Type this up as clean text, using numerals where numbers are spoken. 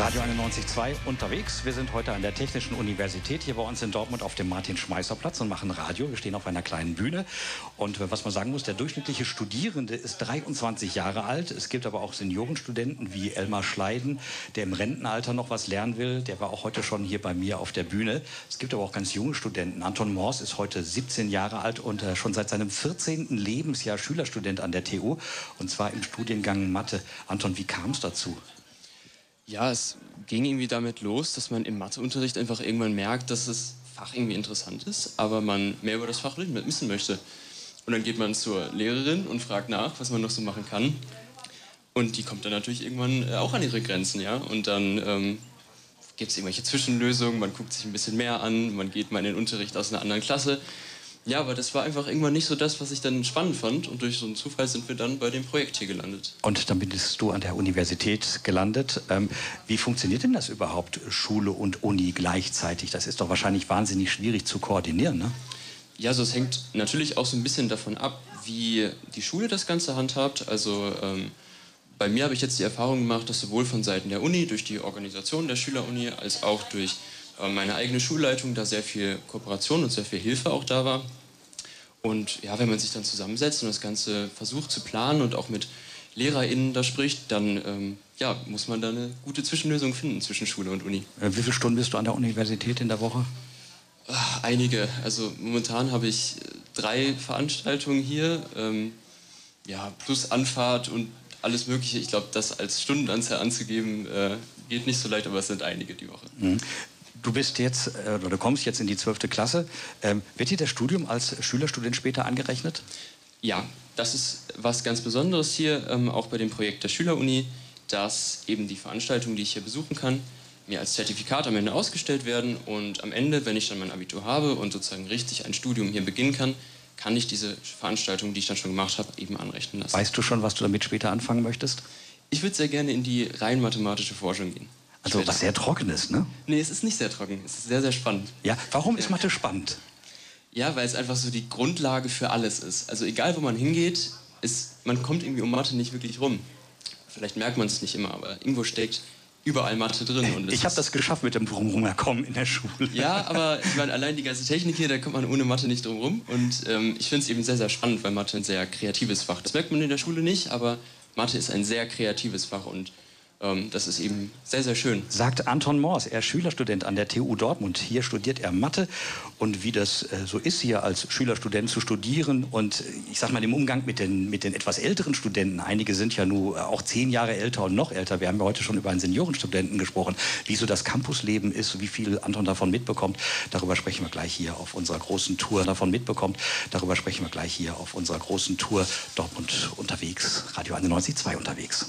Radio 91.2 unterwegs. Wir sind heute an der Technischen Universität hier bei uns in Dortmund auf dem Martin-Schmeißer-Platz und machen Radio. Wir stehen auf einer kleinen Bühne. Und was man sagen muss, der durchschnittliche Studierende ist 23 Jahre alt. Es gibt aber auch Seniorenstudenten wie Elmar Schleiden, der im Rentenalter noch was lernen will. Der war auch heute schon hier bei mir auf der Bühne. Es gibt aber auch ganz junge Studenten. Anton Mors ist heute 17 Jahre alt und schon seit seinem 14. Lebensjahr Schülerstudent an der TU. Und zwar im Studiengang Mathe. Anton, wie kam es dazu? Ja, es ging irgendwie damit los, dass man im Matheunterricht einfach irgendwann merkt, dass das Fach irgendwie interessant ist, aber man mehr über das Fach wissen möchte. Und dann geht man zur Lehrerin und fragt nach, was man noch so machen kann. Und die kommt dann natürlich irgendwann auch an ihre Grenzen, ja. Und dann gibt es irgendwelche Zwischenlösungen, man guckt sich ein bisschen mehr an, man geht mal in den Unterricht aus einer anderen Klasse. Ja, aber das war einfach irgendwann nicht so das, was ich dann spannend fand. Und durch so einen Zufall sind wir dann bei dem Projekt hier gelandet. Und dann bist du an der Universität gelandet. Wie funktioniert denn das überhaupt, Schule und Uni gleichzeitig? Das ist doch wahrscheinlich wahnsinnig schwierig zu koordinieren, ne? Ja, also es hängt natürlich auch so ein bisschen davon ab, wie die Schule das Ganze handhabt. Also bei mir habe ich jetzt die Erfahrung gemacht, dass sowohl von Seiten der Uni, durch die Organisation der Schüleruni, als auch durch meine eigene Schulleitung da sehr viel Kooperation und sehr viel Hilfe auch da war. Und ja, wenn man sich dann zusammensetzt und das Ganze versucht zu planen und auch mit LehrerInnen da spricht, dann ja, muss man da eine gute Zwischenlösung finden zwischen Schule und Uni. Wie viele Stunden bist du an der Universität in der Woche? Einige. Also momentan habe ich 3 Veranstaltungen hier, ja, plus Anfahrt und alles Mögliche. Ich glaube, das als Stundenanzahl anzugeben, geht nicht so leicht, aber es sind einige die Woche. Mhm. Du bist jetzt, oder du kommst jetzt in die 12. Klasse. Wird dir das Studium als Schülerstudent später angerechnet? Ja, das ist was ganz Besonderes hier, auch bei dem Projekt der Schüleruni, dass eben die Veranstaltungen, die ich hier besuchen kann, mir als Zertifikat am Ende ausgestellt werden. Und am Ende, wenn ich dann mein Abitur habe und sozusagen richtig ein Studium hier beginnen kann, kann ich diese Veranstaltungen, die ich dann schon gemacht habe, eben anrechnen lassen. Weißt du schon, was du damit später anfangen möchtest? Ich würde sehr gerne in die rein mathematische Forschung gehen. Also was sehr Trockenes, ne? Nee, es ist nicht sehr trocken. Es ist sehr, sehr spannend. Ja, warum ist Mathe spannend? Ja, weil es einfach so die Grundlage für alles ist. Also egal, wo man hingeht, man kommt irgendwie um Mathe nicht wirklich rum. Vielleicht merkt man es nicht immer, aber irgendwo steckt überall Mathe drin. Und ich habe das geschafft mit dem Drumherumkommen in der Schule. Ja, aber ich meine, allein die ganze Technik hier, da kommt man ohne Mathe nicht drum rum. Und ich finde es eben sehr, sehr spannend, weil Mathe ein sehr kreatives Fach ist. Das merkt man in der Schule nicht, aber Mathe ist ein sehr kreatives Fach und das ist eben sehr, sehr schön. Sagt Anton Mors, er ist Schülerstudent an der TU Dortmund. Hier studiert er Mathe. Und wie das so ist, hier als Schülerstudent zu studieren und ich sag mal im Umgang mit den etwas älteren Studenten, einige sind ja nur auch 10 Jahre älter und noch älter. Wir haben ja heute schon über einen Seniorenstudenten gesprochen, wie so das Campusleben ist, wie viel Anton davon mitbekommt. Darüber sprechen wir gleich hier auf unserer großen Tour. Darüber sprechen wir gleich hier auf unserer großen Tour Dortmund unterwegs, Radio 91.2 unterwegs.